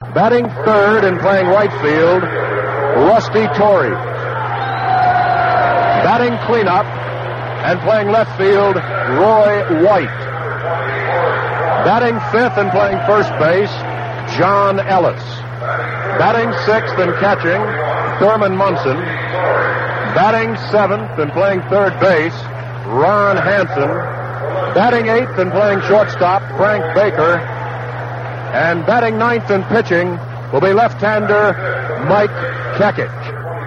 Batting third and playing right field, Rusty Torrey. Batting cleanup and playing left field, Roy White. Batting fifth and playing first base, John Ellis. Batting sixth and catching, Thurman Munson. Batting seventh and playing third base, Ron Hansen. Batting eighth and playing shortstop, Frank Baker. And batting ninth and pitching will be left-hander Mike Kekich.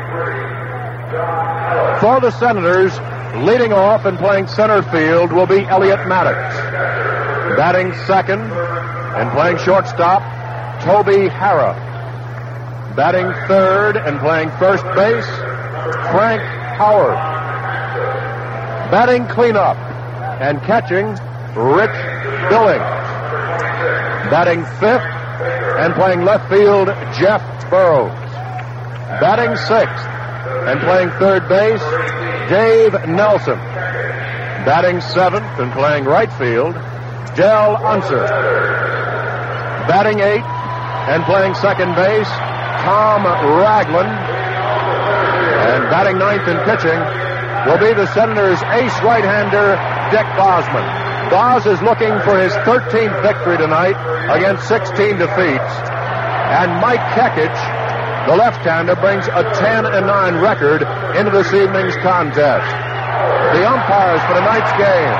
For the Senators, leading off and playing center field will be Elliot Maddox. Batting second and playing shortstop, Toby Harrah. Batting third and playing first base, Frank Howard. Batting cleanup and catching, Rich Billings. Batting fifth and playing left field, Jeff Burrows. Batting sixth and playing third base, Dave Nelson. Batting seventh and playing right field, Del Unser. Batting eighth and playing second base, Tom Ragland. And batting ninth and pitching will be the Senators' ace right-hander, Dick Bosman. Boz is looking for his 13th victory tonight against 16 defeats. And Mike Kekich, the left-hander, brings a 10-9 record into this evening's contest. The umpires for tonight's game.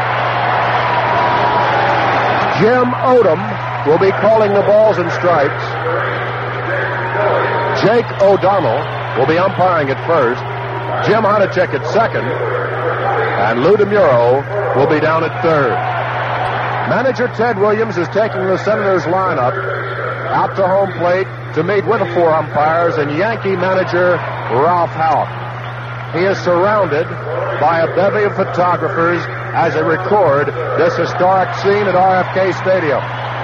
Jim Odom will be calling the balls and strikes. Jake O'Donnell will be umpiring at first. Jim Honachek at second. And Lou DeMuro will be down at third. Manager Ted Williams is taking the Senators lineup out to home plate to meet with the four umpires and Yankee manager Ralph Houk. He is surrounded by a bevy of photographers as they record this historic scene at RFK Stadium.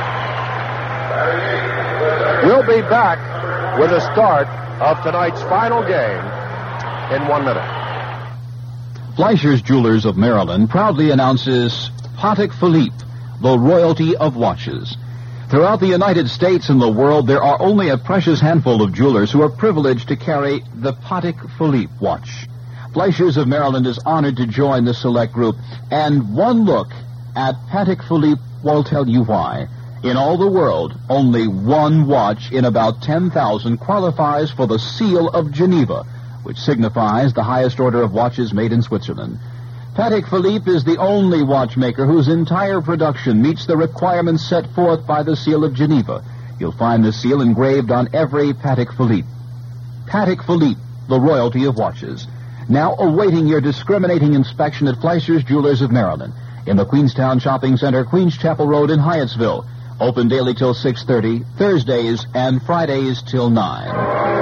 We'll be back with the start of tonight's final game in 1 minute. Fleischer's Jewelers of Maryland proudly announces Patek Philippe, the royalty of watches. Throughout the United States and the world, there are only a precious handful of jewelers who are privileged to carry the Patek Philippe watch. Fleischer's of Maryland is honored to join the select group, and one look at Patek Philippe will tell you why. In all the world, only one watch in about 10,000 qualifies for the Seal of Geneva, which signifies the highest order of watches made in Switzerland. Patek Philippe is the only watchmaker whose entire production meets the requirements set forth by the Seal of Geneva. You'll find the seal engraved on every Patek Philippe. Patek Philippe, the royalty of watches. Now awaiting your discriminating inspection at Fleischer's Jewelers of Maryland in the Queenstown Shopping Center, Queens Chapel Road in Hyattsville. Open daily till 6:30, Thursdays and Fridays till 9.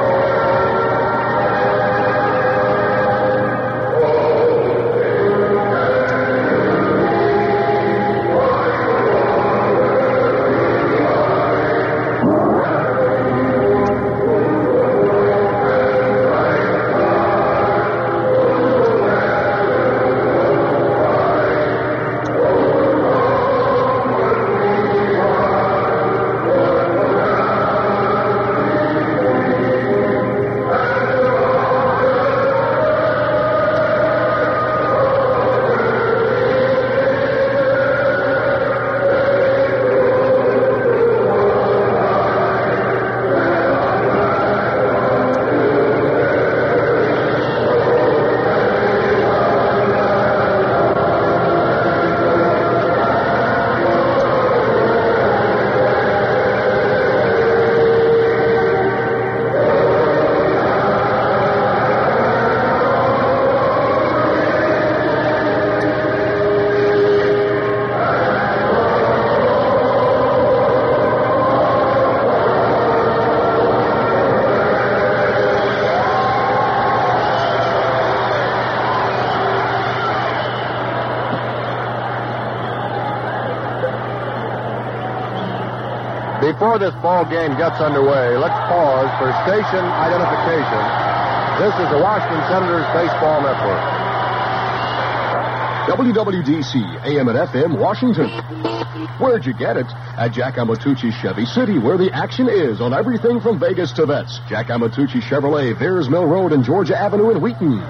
Before this ball game gets underway, let's pause for station identification. This is the Washington Senators Baseball Network. WWDC, AM and FM, Washington. Where'd you get it? At Jack Amatucci Chevy City, where the action is on everything from Vegas to vets. Jack Amatucci Chevrolet, Veers Mill Road and Georgia Avenue in Wheaton.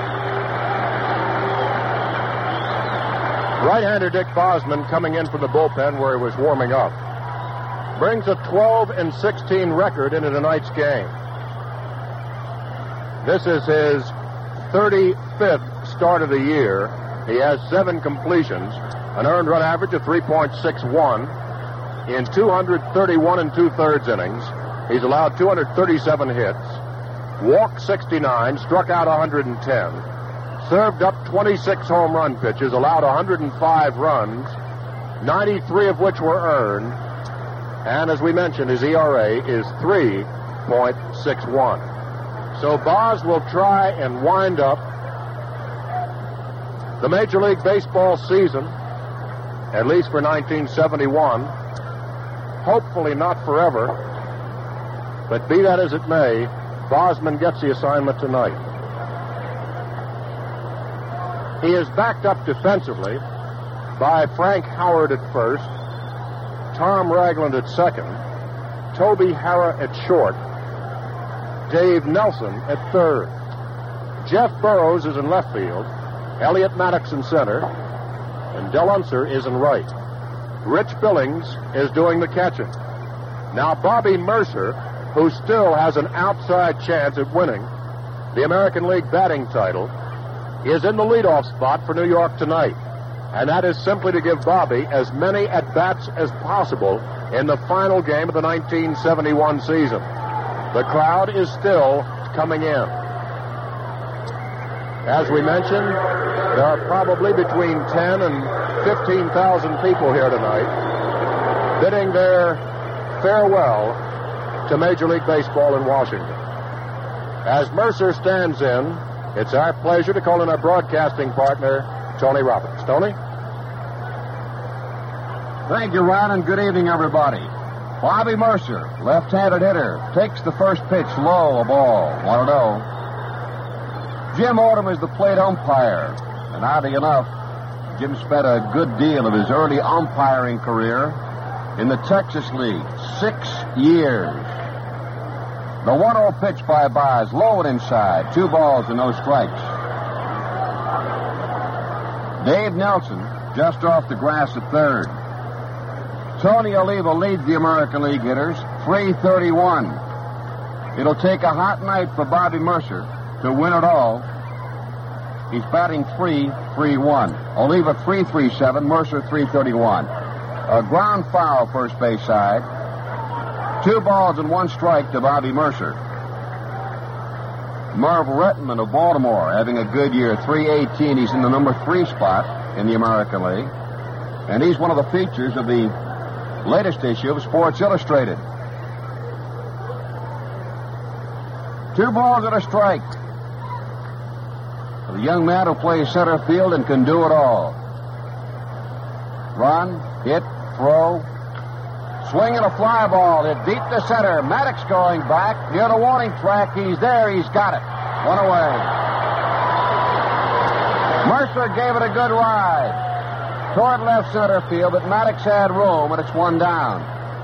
Right-hander Dick Bosman, coming in from the bullpen where he was warming up, brings a 12-16 record into tonight's game. This is his 35th start of the year. He has 7 completions, an earned run average of 3.61 in 231 and 2/3 innings. He's allowed 237 hits, walked 69, struck out 110, served up 26 home run pitches, allowed 105 runs, 93 of which were earned, and as we mentioned, his ERA is 3.61. So Boz will try and wind up the Major League Baseball season, at least for 1971, hopefully not forever, but be that as it may, Bosman gets the assignment tonight. He is backed up defensively by Frank Howard at first, Tom Ragland at second, Toby Harrah at short, Dave Nelson at third. Jeff Burrows is in left field, Elliot Maddox in center, and Del Unser is in right. Rich Billings is doing the catching. Now Bobby Mercer, who still has an outside chance at winning the American League batting title, is in the leadoff spot for New York tonight. And that is simply to give Bobby as many at-bats as possible in the final game of the 1971 season. The crowd is still coming in. As we mentioned, there are probably between 10 and 15,000 people here tonight bidding their farewell to Major League Baseball in Washington. As Mercer stands in, it's our pleasure to call in our broadcasting partner, Tony Roberts. Tony? Thank you, Ron, and good evening, everybody. Bobby Mercer, left-handed hitter, takes the first pitch low, a ball, 1-0. Jim Odom is the plate umpire, and oddly enough, Jim spent a good deal of his early umpiring career in the Texas League, 6 years. The 1-0 pitch by Boz, low and inside, 2 balls and no strikes. Dave Nelson, just off the grass at third. Tony Oliva leads the American League hitters, 331. It'll take a hot night for Bobby Mercer to win it all. He's batting 3-3-1. Oliva 3-3-7, Mercer 331. A ground foul first base side. 2 balls and 1 strike to Bobby Mercer. Merv Rettenman of Baltimore having a good year, 318. He's in the number 3 spot in the American League. And he's one of the features of the latest issue of Sports Illustrated. 2 balls and a strike. The young man who plays center field and can do it all. Run, hit, throw, swing and a fly ball. Hit deep to center. Maddox going back. Near the warning track. He's there. He's got it. 1 away. Mercer gave it a good ride toward left center field, but Maddox had room, and it's 1 down.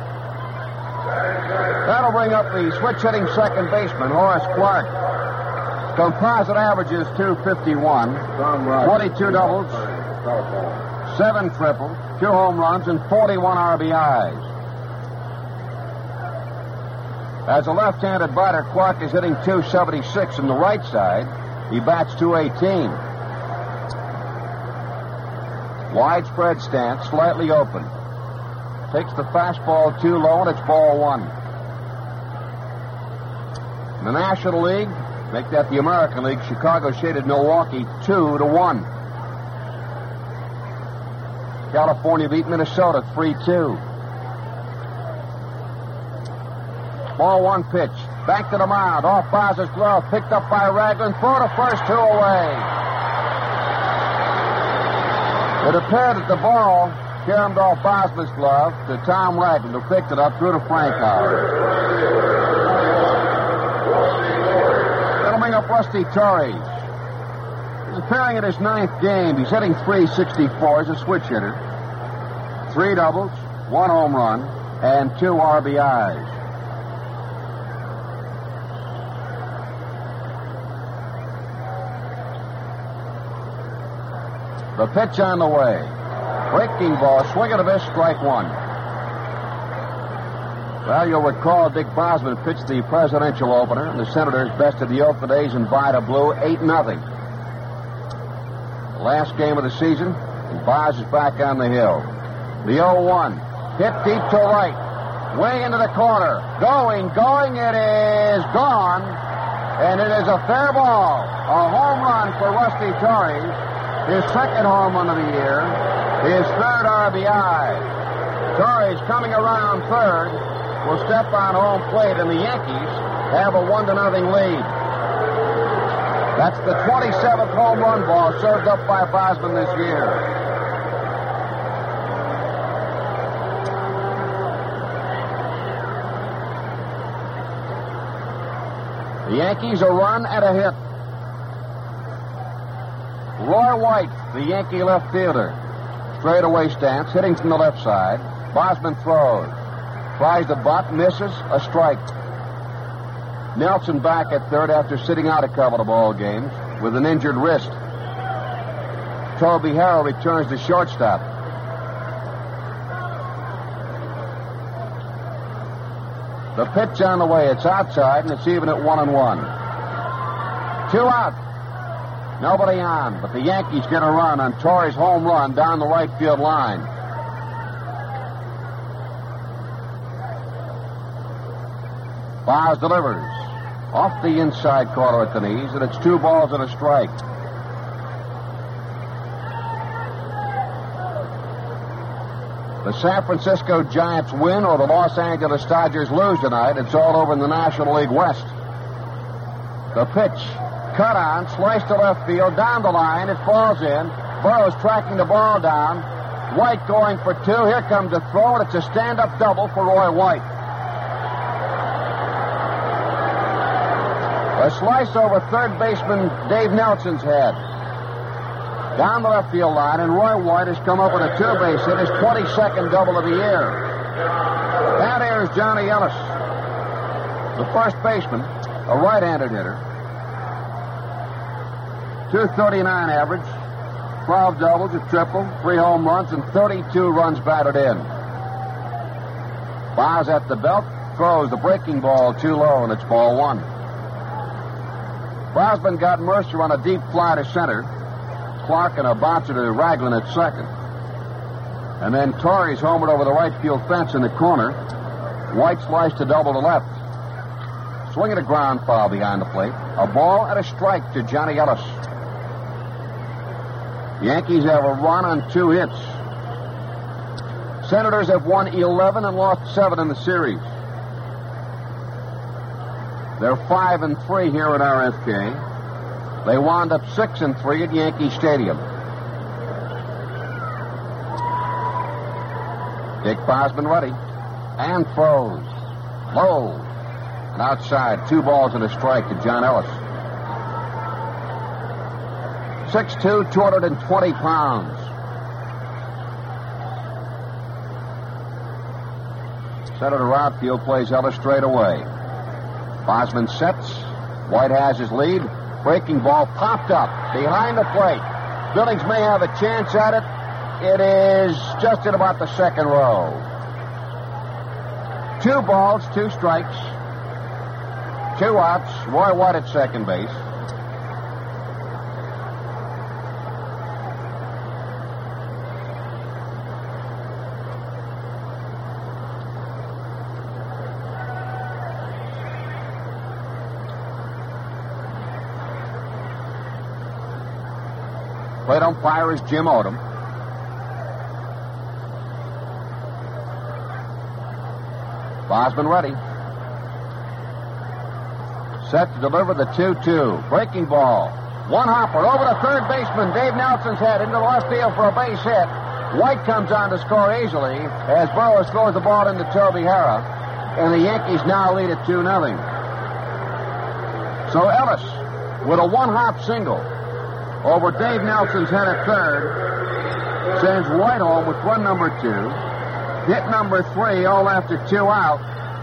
That'll bring up the switch-hitting second baseman, Horace Clark. Composite average is 251, 22 doubles, 7 triples, 2 home runs, and 41 RBIs. As a left-handed batter, Clark is hitting 276 on the right side. He bats 218. Widespread stance, slightly open. Takes the fastball too low, and it's ball 1. In the National League, make that the American League, Chicago shaded Milwaukee 2-1. California beat Minnesota 3-2. Ball 1 pitch. Back to the mound. Off Boz's glove. Picked up by Ragland. Throw to first, 2 away. It appeared that the ball caromed off Bosman's glove to Tom Ragland, who picked it up, threw to Frank Howard. That'll bring up Rusty Torres. He's appearing in his 9th game. He's hitting .364 as a switch hitter. 3 doubles, 1 home run, and 2 RBIs. The pitch on the way. Breaking ball, swing and a miss, strike 1. Well, you'll recall Dick Bosman pitched the presidential opener, and the Senators bested the Oakland A's in Vida Blue 8-0. Last game of the season, and Bos is back on the hill. The 0-1, hit deep to right, way into the corner. Going, it is gone, and it is a fair ball. A home run for Rusty Torres, his 2nd home run of the year, his 3rd RBI. Torres coming around 3rd will step on home plate, and the Yankees have a 1-0 lead. That's the 27th home run ball served up by Bosman this year. The Yankees a run and a hit. Roy White, the Yankee left fielder. Straightaway stance, hitting from the left side. Bosman throws. Tries to butt, misses, a strike. Nelson back at 3rd after sitting out a couple of ball games with an injured wrist. Toby Harrell returns to shortstop. The pitch on the way. It's outside, and it's even at 1-1. 2 out. Nobody on, but the Yankees get a run on Torres' home run down the right field line. Bos delivers off the inside corner at the knees, and it's 2 balls and a strike. The San Francisco Giants win or the Los Angeles Dodgers lose tonight. It's all over in the National League West. The pitch, cut on, sliced to left field, down the line, it falls in. Burroughs tracking the ball down. White going for 2. Here comes a throw, and it's a stand-up double for Roy White. A slice over 3rd baseman Dave Nelson's head. Down the left field line, and Roy White has come up with a 2-base hit, his 22nd double of the year. And here's Johnny Ellis, the first baseman, a right-handed hitter. .239 average, 12 doubles, a triple, 3 home runs, and 32 runs batted in. Bos at the belt, throws the breaking ball too low, and it's ball 1. Bosman got Mercer on a deep fly to center. Clark and a bouncer to Ragland at 2nd. And then Torres homered over the right field fence in the corner. White sliced to double to left. Swinging a ground foul behind the plate. A ball and a strike to Johnny Ellis. Yankees have a run on 2 hits. Senators have won 11 and lost 7 in the series. They're 5-3 here at RFK. They wound up 6-3 at Yankee Stadium. Dick Bosman ready. And throws. Low. And outside. 2 balls and a strike to John Ellis. 6'2", 220 pounds. Senator outfield plays Ellis straight away. Bosman sets. White has his lead. Breaking ball popped up behind the plate. Billings may have a chance at it. It is just in about the 2nd row. 2 balls, 2 strikes. 2 outs. Roy White at second base. Plate umpire is Jim Odom. Bosman ready. Set to deliver the 2-2. Breaking ball. One hopper over to third baseman Dave Nelson's head into the left field for a base hit. White comes on to score easily as Burroughs throws the ball into Toby Harrah, and the Yankees now lead at 2-0. So Ellis with a one-hop single. over Dave Nelson's head at third. Sends White home with run number 2. Hit number 3, all after 2 out.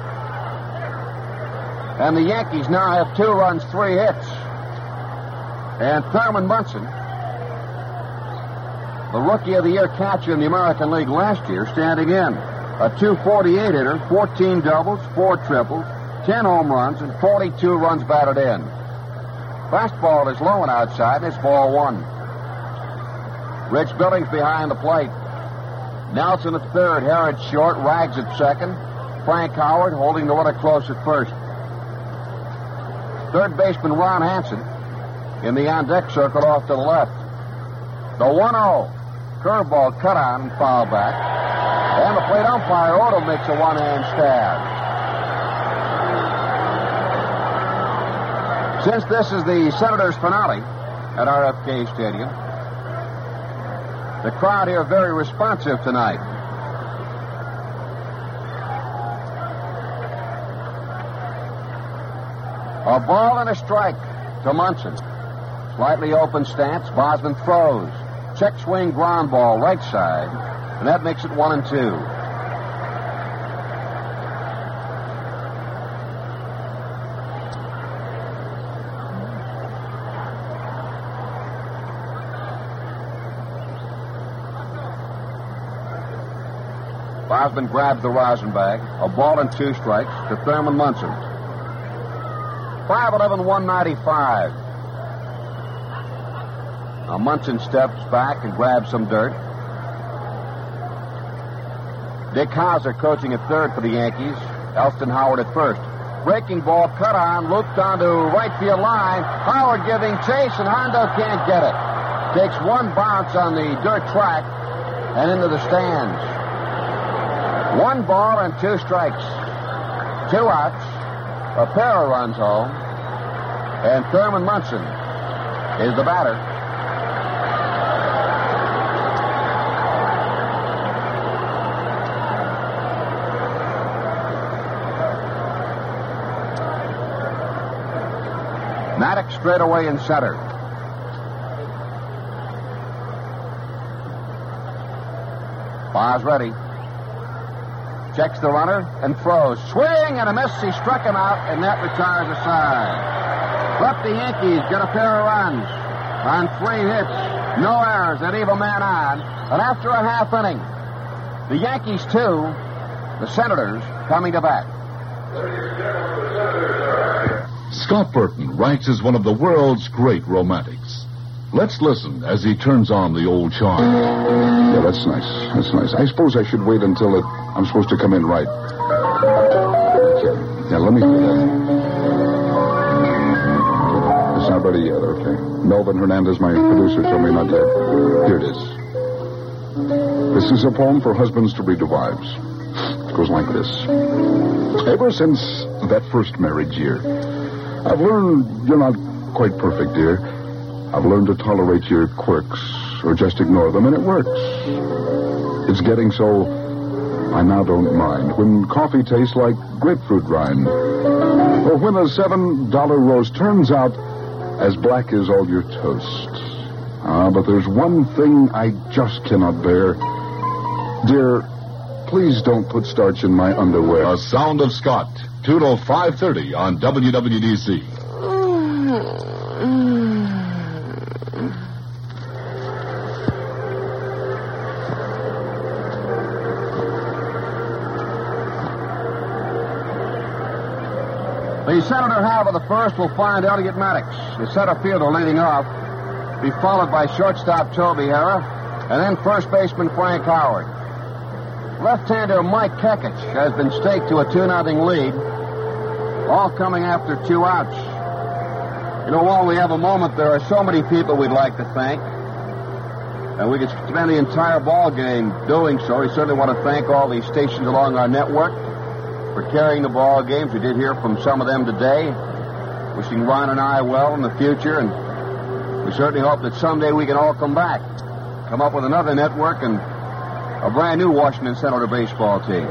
And the Yankees now have 2 runs, 3 hits. And Thurman Munson, the Rookie of the Year catcher in the American League last year, standing in. A .248 hitter, 14 doubles, 4 triples, 10 home runs, and 42 runs batted in. Fastball is low and outside, and it's ball 1. Rich Billings behind the plate. Nelson at third, Harrod short, Rags at second. Frank Howard holding the runner close at first. Third baseman Ron Hansen in the on-deck circle off to the left. The 1-0. Curveball cut on and foul back. And the plate umpire, Odom, makes a one-hand stab. Since this is the Senators' finale at RFK Stadium, the crowd here very responsive tonight. A ball and a strike to Munson. Slightly open stance. Bosman throws. Check swing ground ball right side. And that makes it 1-2. Bosman grabs the rosin bag. A ball and 2 strikes to Thurman Munson. 5'11", 195. Now Munson steps back and grabs some dirt. Dick Hauser coaching at third for the Yankees. Elston Howard at first. Breaking ball cut on, looped onto right field line. Howard giving chase, and Hondo can't get it. Takes one bounce on the dirt track and into the stands. 1 ball and 2 strikes. 2 outs. A pair of runs home. And Thurman Munson is the batter. Maddox straight away in center. Bar's ready. Checks the runner and throws. Swing and a miss. He struck him out, and that retires a side. But the Yankees get a pair of runs on 3 hits. No errors. They leave a man on. And after a half inning, the Yankees 2, the Senators coming to bat. Scott Burton ranks as one of the world's great romantics. Let's listen as he turns on the old charm. Yeah, that's nice. That's nice. I suppose I should wait until I'm supposed to come in right. Okay. Yeah, let me... It's not ready yet, okay. Melvin Hernandez, my producer, told me not to... Here it is. This is a poem for husbands to read to wives. It goes like this. Ever since that first marriage year, I've learned you're not quite perfect, dear. I've learned to tolerate your quirks, or just ignore them, and it works. It's getting so I now don't mind when coffee tastes like grapefruit rind, or when a $7 roast turns out as black as all your toast. But there's one thing I just cannot bear. Dear, please don't put starch in my underwear. The Sound of Scott, 2 to 5:30 on WWDC. The Senator half of the first will find Elliot Maddox, the center fielder, leading off, be followed by shortstop Toby Harrah, and then first baseman Frank Howard. Left-hander Mike Kekich has been staked to a 2-0 lead, all coming after 2 outs. You know, while we have a moment, there are so many people we'd like to thank, and we could spend the entire ball game doing so. We certainly want to thank all the stations along our network for carrying the ball games. We did hear from some of them today, wishing Ron and I well in the future, and we certainly hope that someday we can all come back, come up with another network and a brand new Washington Senator baseball team.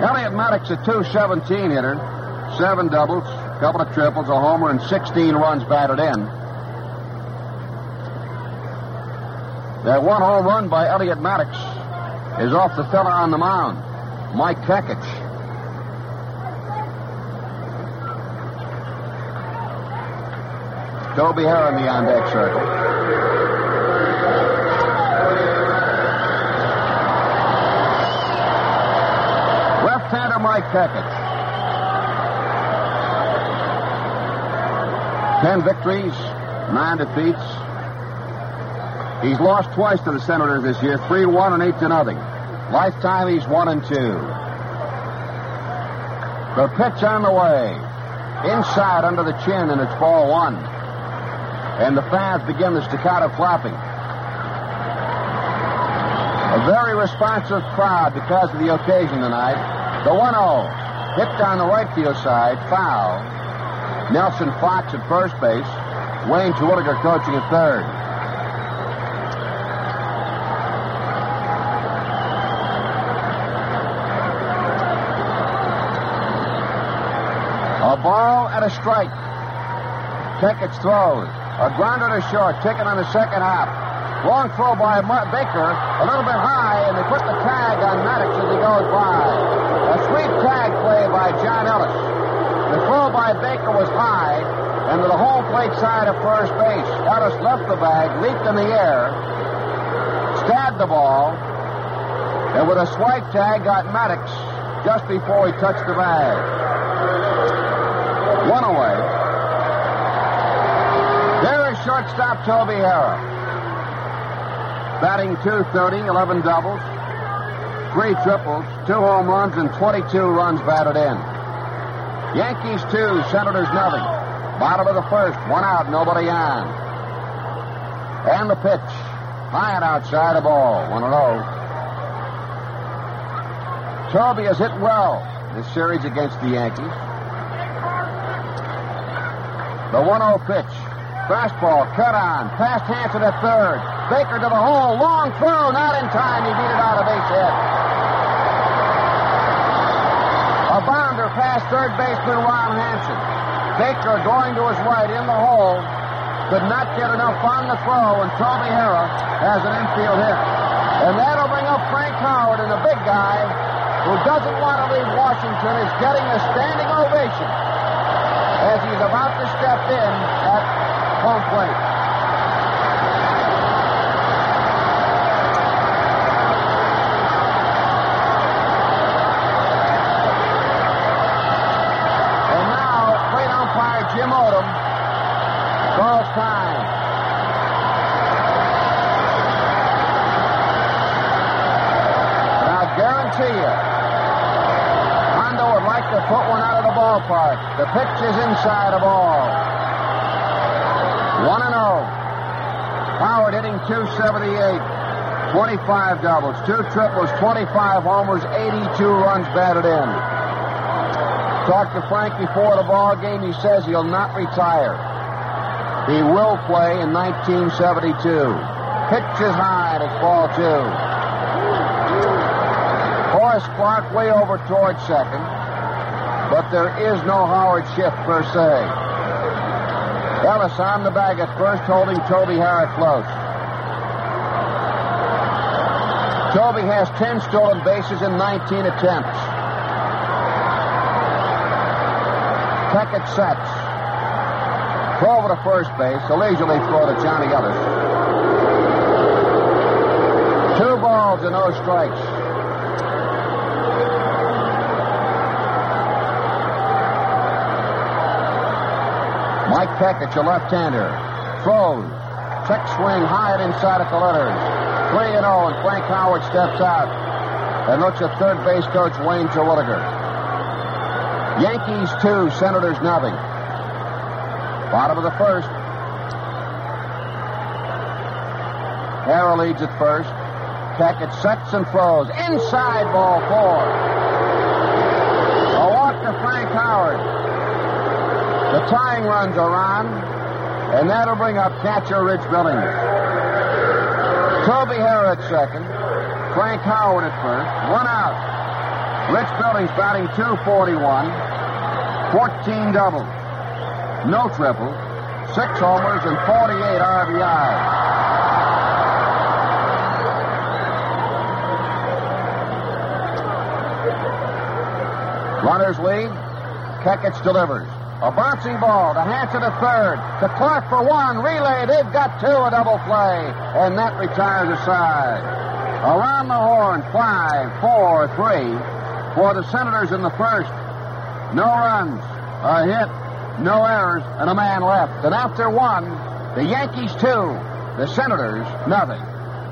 Elliot Maddox, a .217 hitter, 7 doubles, a couple of triples, a homer, and 16 runs batted in. That one home run by Elliot Maddox is off the fella on the mound, Mike Kekich. Toby Harrah in the on-deck circle. Left-hander Mike Kekich. 10 victories, 9 defeats. He's lost twice to the Senators this year, 3-1 and 8-0. Lifetime, he's 1-2. The pitch on the way. Inside under the chin, and it's ball 1. And the fans begin the staccato clapping. A very responsive crowd because of the occasion tonight. The 1-0. Hit down the right field side. Foul. Nelson Fox at first base. Wayne Terwilliger coaching at third. A ball and a strike. Kekich throws. A grounder to short. Ticket on the second half. Long throw by Baker. A little bit high, and they put the tag on Maddox as he goes by. A sweet tag play by John Ellis. The throw by Baker was high, and to the home plate side of first base. Ellis left the bag, leaped in the air, stabbed the ball, and with a swipe tag got Maddox just before he touched the bag. One away. There is shortstop Toby Harrah. Batting .230, 11 doubles, 3 triples, 2 home runs, and 22 runs batted in. Yankees 2, Senators nothing. Bottom of the first, 1 out, nobody on. And the pitch. High and outside a ball, 1-0. Toby has hit well this series against the Yankees. The 1-0 pitch. Fastball, cut on. Past Hanson at third. Baker to the hole. Long throw. Not in time. He beat it out of base hit. A bounder past third baseman Ron Hanson. Baker going to his right in the hole. Could not get enough on the throw, and Toby Harrah has an infield hit. And that'll bring up Frank Howard, and the big guy who doesn't want to leave Washington is getting a standing ovation as he's about to step in at home plate. And now, plate umpire Jim Odom calls time. And I guarantee you, Hondo would like to put one out of the ballpark. The pitch is inside a ball. 1-0. Howard hitting .278, 25 doubles, 2 triples, 25 homers, 82 runs batted in. Talked to Frank before the ball game. He says he'll not retire. He will play in 1972. Pitch is high, and it's ball 2. Horace Clark way over towards second, but there is no Howard shift per se. Ellis on the bag at first, holding Toby Harrah close. Toby has 10 stolen bases in 19 attempts. Kekich sets. Throw over to first base. A leisurely throw to Johnny Ellis. 2 balls and no strikes. Mike Kekich, a left-hander. Throws. Check swing high and inside at the letters. 3-0, and Frank Howard steps out and looks at third base coach Wayne Terwilliger. Yankees 2, Senators nothing. Bottom of the first. Harrah leads at first. Kekich sets and throws. Inside, ball 4. A walk to Frank Howard. The tying runs are on, and that'll bring up catcher Rich Billings. Toby Harrah at second. Frank Howard at first. 1 out. Rich Billings batting .241, 14 doubles, no triples, 6 homers, and 48 RBIs. Runners lead. Kekich delivers. A bouncing ball to Hanson at third. To Clark for one. Relay. They've got 2, a double play. And that retires a side. Around the horn, 5, 4, 3 for the Senators in the first. No runs, a hit, no errors, and a man left. And after 1, the Yankees 2, the Senators nothing.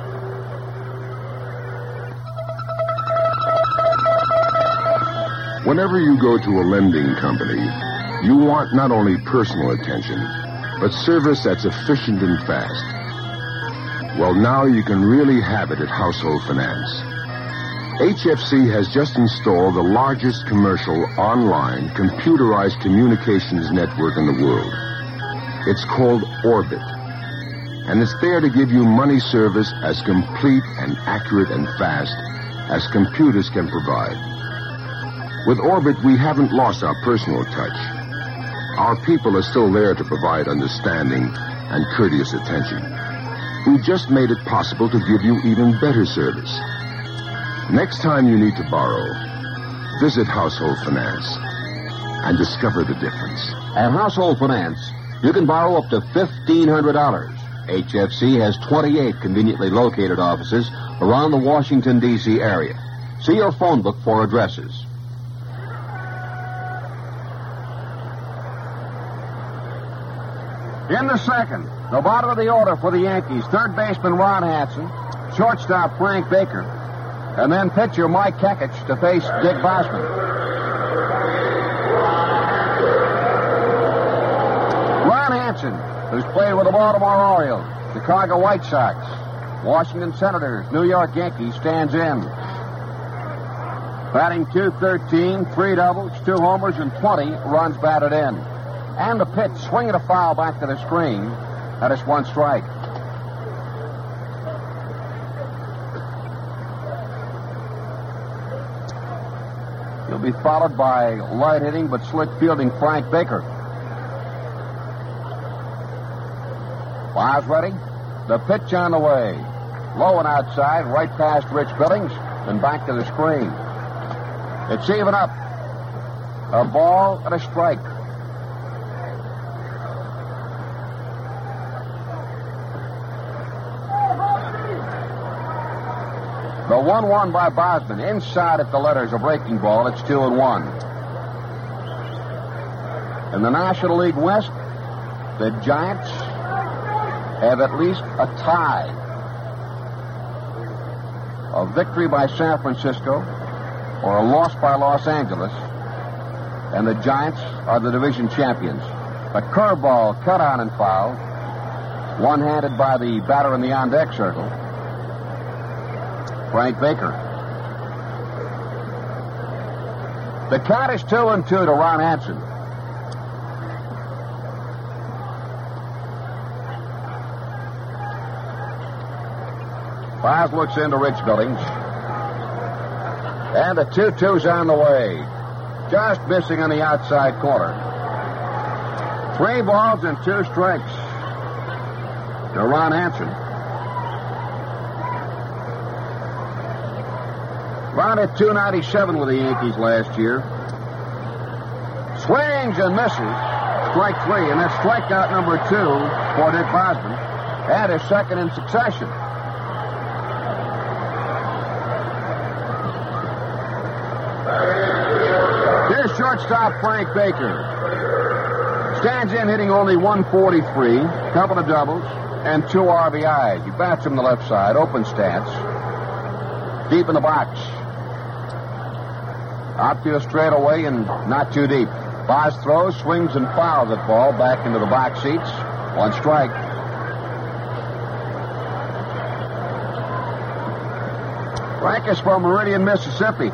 Whenever you go to a lending company, you want not only personal attention, but service that's efficient and fast. Well, now you can really have it at Household Finance. HFC has just installed the largest commercial online computerized communications network in the world. It's called Orbit, and it's there to give you money service as complete and accurate and fast as computers can provide. With Orbit, we haven't lost our personal touch. Our people are still there to provide understanding and courteous attention. We just made it possible to give you even better service. Next time you need to borrow, visit Household Finance and discover the difference. At Household Finance, you can borrow up to $1,500. HFC has 28 conveniently located offices around the Washington, D.C. area. See your phone book for addresses. In the second, the bottom of the order for the Yankees, third baseman Ron Hansen, shortstop Frank Baker, and then pitcher Mike Kekich to face Dick Bosman. Ron Hansen, who's played with the Baltimore Orioles, Chicago White Sox, Washington Senators, New York Yankees, stands in. Batting .213, 3 doubles, 2 homers, and 20 runs batted in. And the pitch, swinging a foul back to the screen. That is 1 strike. He'll be followed by light hitting but slick fielding Frank Baker. Fire's ready. The pitch on the way. Low and outside, right past Rich Billings, then back to the screen. It's even up. A ball and a strike. The 1-1 by Bosman. Inside at the letters, a breaking ball. It's 2-1. In the National League West, the Giants have at least a tie. A victory by San Francisco or a loss by Los Angeles, and the Giants are the division champions. A curveball cut on and fouled, one-handed by the batter in the on-deck circle, Frank Baker. The count is 2-2 to Ron Hansen. Files looks into Rich Billings. And the 2-2's on the way. Just missing on the outside corner. 3 balls and 2 strikes to Ron Hansen. Ron hit .297 with the Yankees last year. Swings and misses. Strike 3, and that's strikeout number 2 for Dick Bosman, and his second in succession. Here's shortstop Frank Baker. Stands in hitting only .143, couple of doubles, and 2 RBIs. He bats from the left side, open stance, deep in the box. Outfield straight away and not too deep. Boz throws, swings, and fouls that ball back into the box seats. 1 strike. Frank is from Meridian, Mississippi.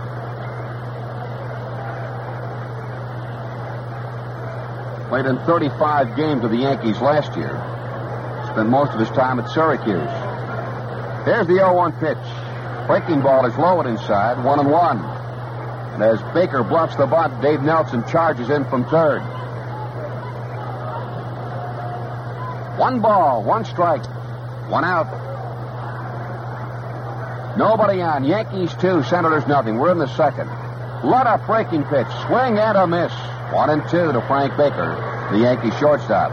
Played in 35 games with the Yankees last year. Spent most of his time at Syracuse. Here's the 0-1 pitch. Breaking ball is low and inside, 1-1. And as Baker bluffs the bunt, Dave Nelson charges in from third. 1 ball, 1 strike, 1 out. Nobody on. Yankees 2, Senators nothing. We're in the second. Let up breaking pitch. Swing and a miss. 1-2 to Frank Baker, the Yankee shortstop.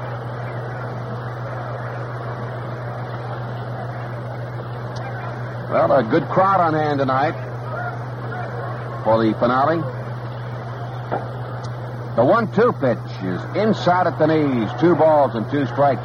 Well, a good crowd on hand tonight for the finale. The 1-2 pitch is inside at the knees. 2 balls and 2 strikes.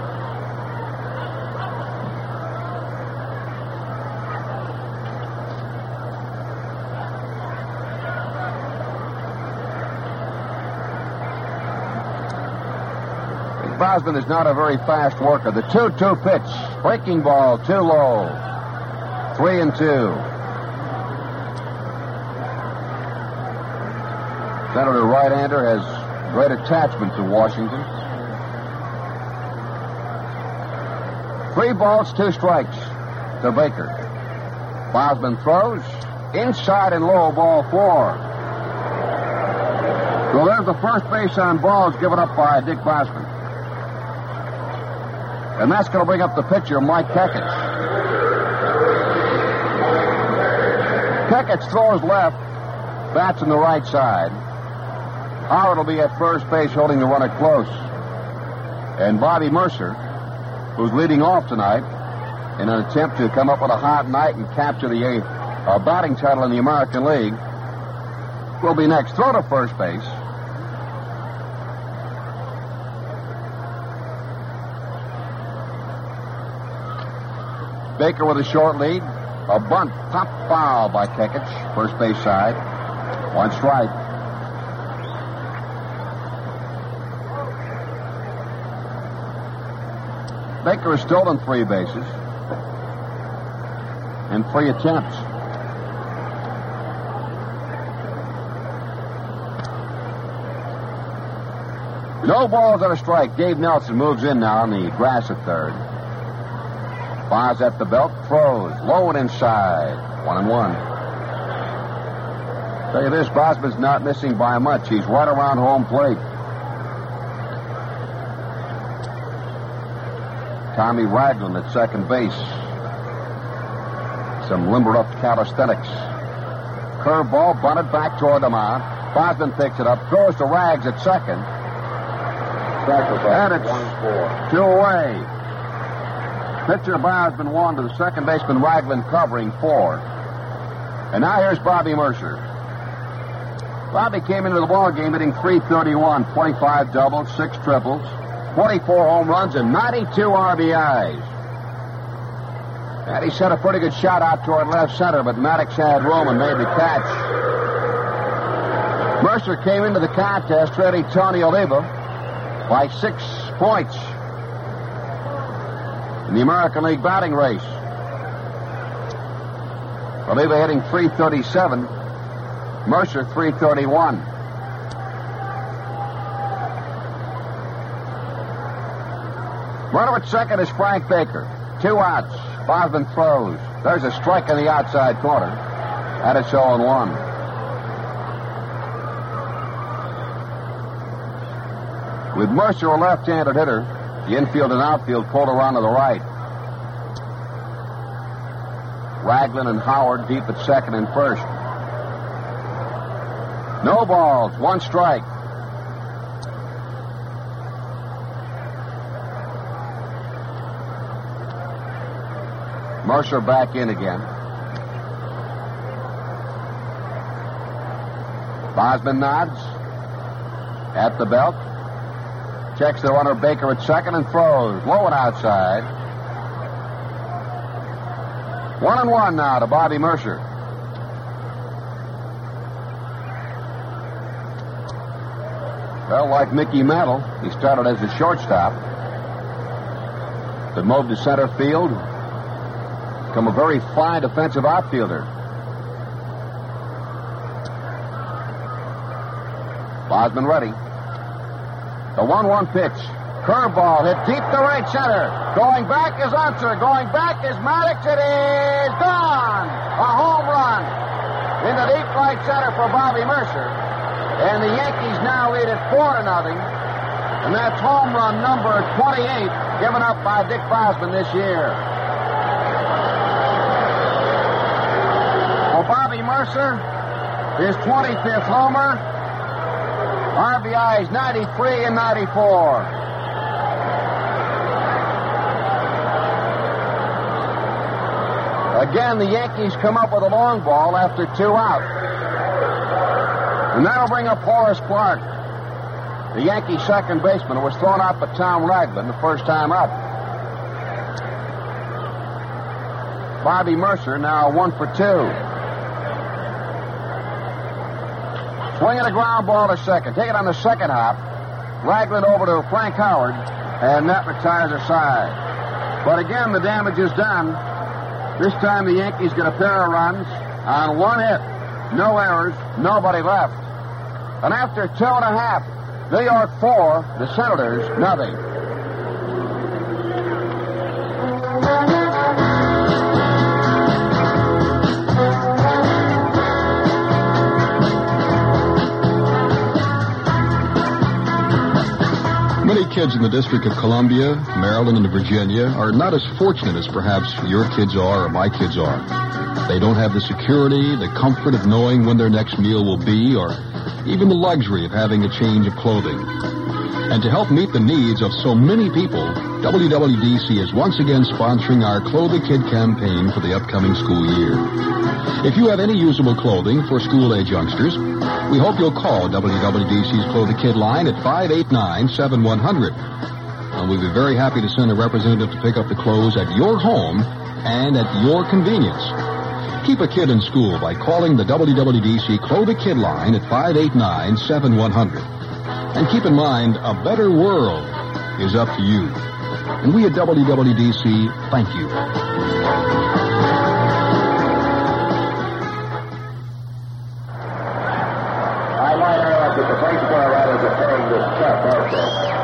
Bosman is not a very fast worker. The 2-2 pitch. Breaking ball, too low. 3-2. Senator right-hander has great attachment to Washington. 3 balls, 2 strikes to Baker. Bosman throws inside and low, ball 4. So there's the first base on balls given up by Dick Bosman. And that's going to bring up the pitcher, Mike Kekich. Kekich throws left, bats on the right side. Howard will be at first base holding the runner close. And Bobby Mercer, who's leading off tonight in an attempt to come up with a hot night and capture the batting title in the American League, will be next. Throw to first base. Baker with a short lead. A bunt, top foul by Kekich, first base side. 1 strike. Baker has stolen 3 bases in 3 attempts. No balls and a strike. Dave Nelson moves in now on the grass at third. Fires at the belt, throws, low and inside. 1-1. Tell you this, Bosman's not missing by much. He's right around home plate. Tommy Ragland at second base. Some limber-up calisthenics. Curveball bunted back toward the mound. Bosman picks it up, throws to Rags at second. And it's 2 away. Pitcher Bosman 1 to the second baseman Ragland covering 4. And now here's Bobby Mercer. Bobby came into the ball game hitting .331, 25 doubles, 6 triples, 24 home runs, and 92 RBIs. And he sent a pretty good shot out toward left center, but Maddox had room and made the catch. Mercer came into the contest trailing Tony Oliva by 6 points in the American League batting race. Oliva hitting .337, Mercer .331. Runner at second is Frank Baker. 2 outs. Bosman throws. There's a strike in the outside corner. And it's 0-1. With Mercer, a left-handed hitter, the infield and outfield pulled around to the right. Ragland and Howard deep at second and first. No balls, 1 strike. Mercer back in again. Bosman nods at the belt. Checks the runner Baker at second and throws. Low and outside. 1-1 now to Bobby Mercer. Well, like Mickey Mantle, he started as a shortstop, but moved to center field. Become a very fine defensive outfielder. Bosman ready. The 1-1 pitch. Curveball hit deep to right center. Going back is Unser. Going back is Maddox. It is gone. A home run. into deep right center for Bobby Mercer. And the Yankees now lead it 4-0. And that's home run number 28 given up by Dick Bosman this year. For Bobby Mercer, his 25th homer, RBIs 93 and 94. Again, the Yankees come up with a long ball after 2 out. And that'll bring up Horace Clark, the Yankees' second baseman, who was thrown out by Tom Ragland the first time up. Bobby Mercer now 1 for 2. Swinging a ground ball to second. Take it on the second hop. Ragland over to Frank Howard, and that retires a side. But again, the damage is done. This time the Yankees get a pair of runs on 1 hit. No errors, nobody left. And after 2.5, New York 4, the Senators nothing. Many kids in the District of Columbia, Maryland, and Virginia are not as fortunate as perhaps your kids are or my kids are. They don't have the security, the comfort of knowing when their next meal will be, or even the luxury of having a change of clothing. And to help meet the needs of so many people, WWDC is once again sponsoring our Clothe a Kid campaign for the upcoming school year. If you have any usable clothing for school-age youngsters, we hope you'll call WWDC's Clothe a Kid line at 589-7100. And we'll be very happy to send a representative to pick up the clothes at your home and at your convenience. Keep a kid in school by calling the WWDC Clothe a Kid line at 589-7100. And keep in mind, a better world is up to you. And we at WWDC thank you. I might add that the baseball writers are paying this check also.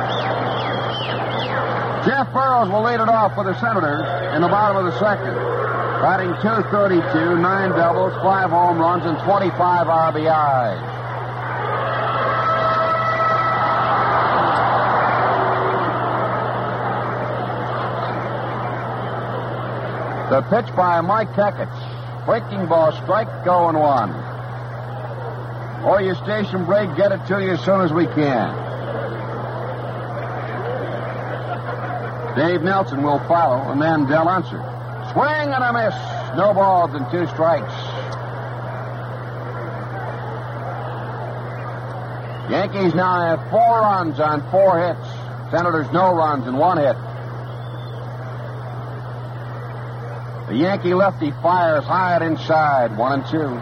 Jeff Burroughs will lead it off for the Senators in the bottom of the second. Batting .232, 9 doubles, 5 home runs, and 25 RBIs. The pitch by Mike Kekich. Breaking ball, strike, go and 1. Or your station break, get it to you as soon as we can. Dave Nelson will follow, and then Del Unser. Swing and a miss. No balls and 2 strikes. Yankees now have 4 runs on 4 hits. Senators no runs and 1 hit. The Yankee lefty fires high and inside, 1-2.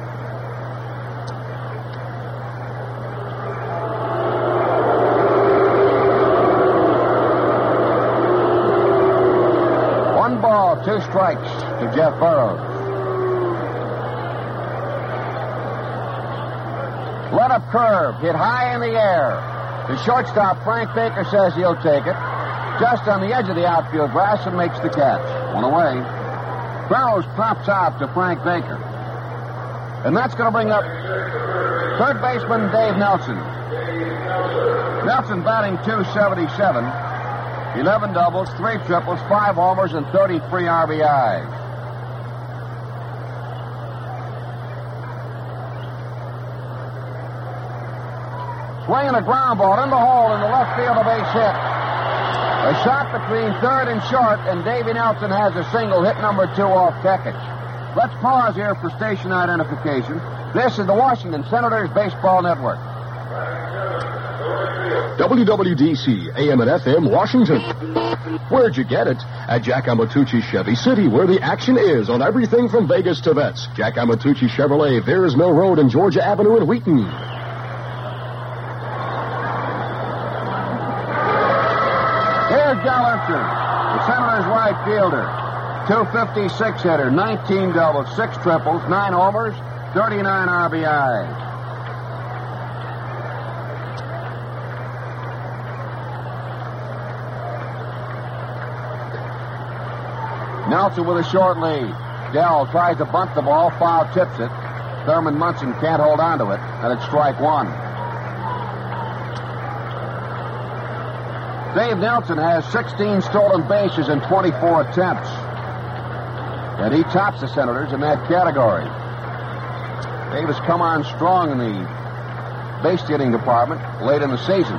One ball, 2 strikes to Jeff Burroughs. Let up curve, hit high in the air. The shortstop, Frank Baker, says he'll take it. Just on the edge of the outfield grass and makes the catch. 1 away. Burroughs pops out to Frank Baker. And that's going to bring up third baseman Dave Nelson. Nelson batting .277, 11 doubles, 3 triples, 5 homers, and 33 RBIs. Swinging a ground ball in the hole in the left field, a base hit. A shot between third and short, and Davey Nelson has a single, hit number 2 off Kekich. Let's pause here for station identification. This is the Washington Senators Baseball Network. WWDC, AM and FM, Washington. Where'd you get it? At Jack Amatucci Chevy City, where the action is on everything from Vegas to Vets. Jack Amatucci Chevrolet, Veers Mill Road and Georgia Avenue in Wheaton. Here's Del Unser, the Senators right fielder. .256 hitter, 19 doubles, 6 triples, 9 homers, 39 RBIs. Nelson with a short lead. Dell tries to bunt the ball, foul tips it. Thurman Munson can't hold on to it, and it's strike one. Dave Nelson has 16 stolen bases in 24 attempts, and he tops the Senators in that category. Dave has come on strong in the base-stealing department late in the season.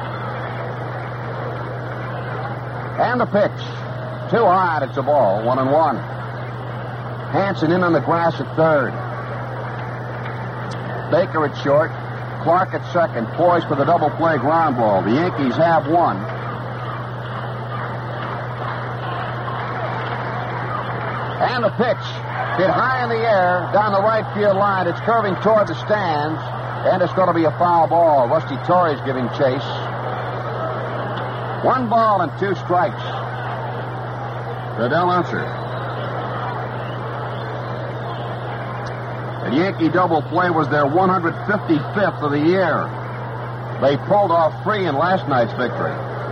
And the pitch. Too high, it's a ball, 1-1. Hansen in on the grass at third. Baker at short. Clark at second, poised for the double play ground ball. The Yankees have one. And the pitch. Hit high in the air, down the right field line. It's curving toward the stands, and it's going to be a foul ball. Rusty Torres giving chase. 1 ball and 2 strikes. The Del Unser. The Yankee double play was their 155th of the year. They pulled off 3 in last night's victory.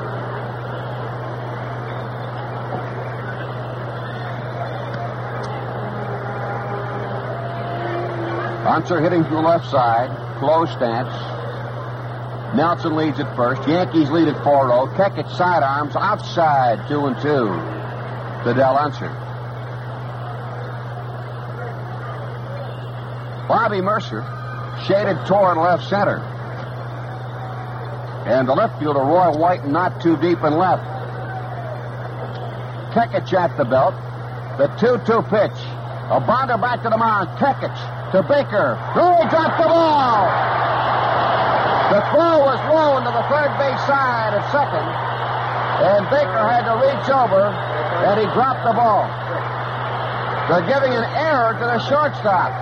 Unser hitting from the left side. Close stance. Nelson leads at first. Yankees lead at 4-0. Kekich sidearms outside, 2-2. The Del Unser. Bobby Mercer shaded toward left center. And the left fielder, Roy White, not too deep in left. Kekich at the belt. The 2-2 pitch. Obanda back to the mound. Kekich to Baker. Oh, dropped the ball. The throw was low into the third base side at second. And Baker had to reach over, and he dropped the ball. They're giving an error to the shortstop.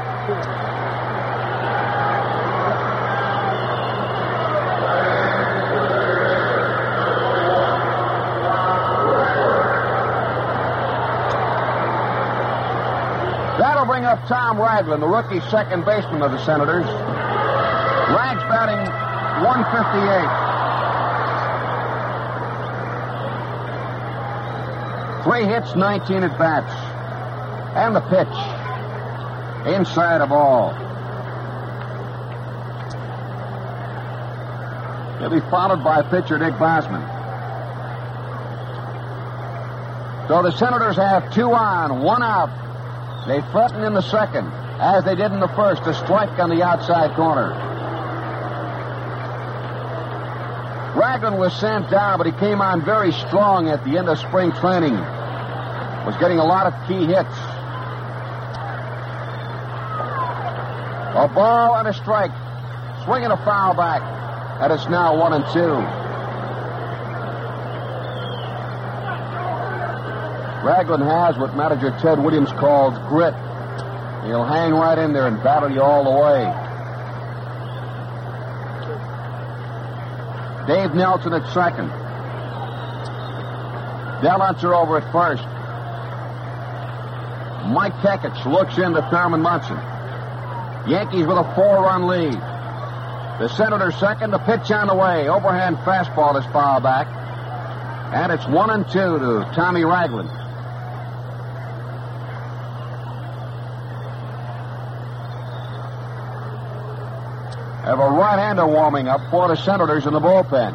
That'll bring up Tom Ragland, the rookie second baseman of the Senators. Rag's batting .158. 3 hits, 19 at bats. And the pitch. Inside a ball. He'll be followed by pitcher Dick Bosman. So the Senators have 2 on, 1 out. They threaten in the second, as they did in the first, a strike on the outside corner. Ragland was sent down, but he came on very strong at the end of spring training. Was getting a lot of key hits. A ball and a strike. Swinging a foul back. And it's now 1-2. Ragland has what manager Ted Williams calls grit. He'll hang right in there and battle you all the way. Dave Nelson at second. Del Unser over at first. Mike Kekich looks into Thurman Munson. Yankees with a 4-run lead. The Senators second, the pitch on the way. Overhand fastball is foul back. And it's 1-2 to Tommy Ragland. Have a right-hander warming up for the Senators in the bullpen.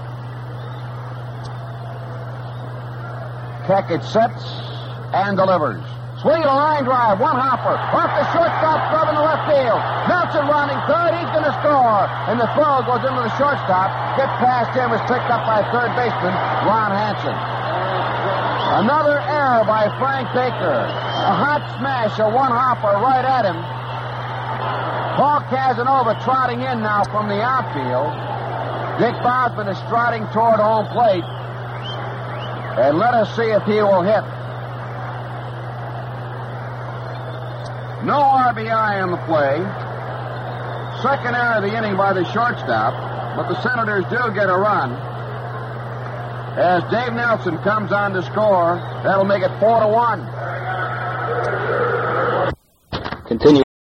Kekich sets and delivers. Swing a line drive, 1 hopper. Off the shortstop, throw in the left field. Nelson running third, he's going to score. And the throw goes into the shortstop. Gets past him, is picked up by third baseman Ron Hansen. Another error by Frank Baker. A hot smash, a 1 hopper right at him. Paul Casanova trotting in now from the outfield. Dick Bosman is striding toward home plate. And let us see if he will hit. No RBI on the play. Second error of the inning by the shortstop. But the Senators do get a run. As Dave Nelson comes on to score, that'll make it 4-1. Continue.